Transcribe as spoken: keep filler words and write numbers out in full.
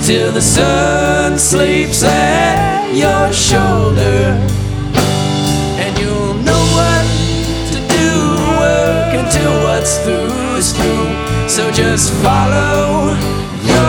till the sun sleeps at your shoulder. And you'll know what to do, work until what's through is through. So just follow your